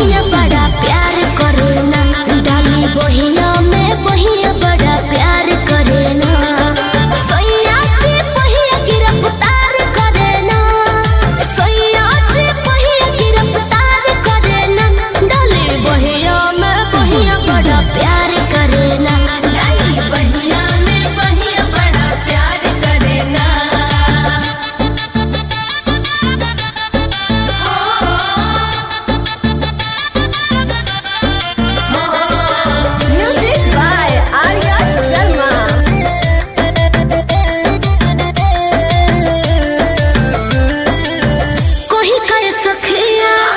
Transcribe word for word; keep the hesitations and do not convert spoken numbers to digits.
बहिया बड़ा प्यार करे ना, डाली बहिया में बहिया बड़ा प्यार करे ना, सैया से बहिया गिरफ्तार करे ना, सैया से बहिया गिरफ्तार करे ना, डाली बहिया में बहिया बड़ा प्यार करे ना, डाली बहिया में बहिया बड़ा प्यार करे ना। Music by Arya Sharma. कोही कहे सखिया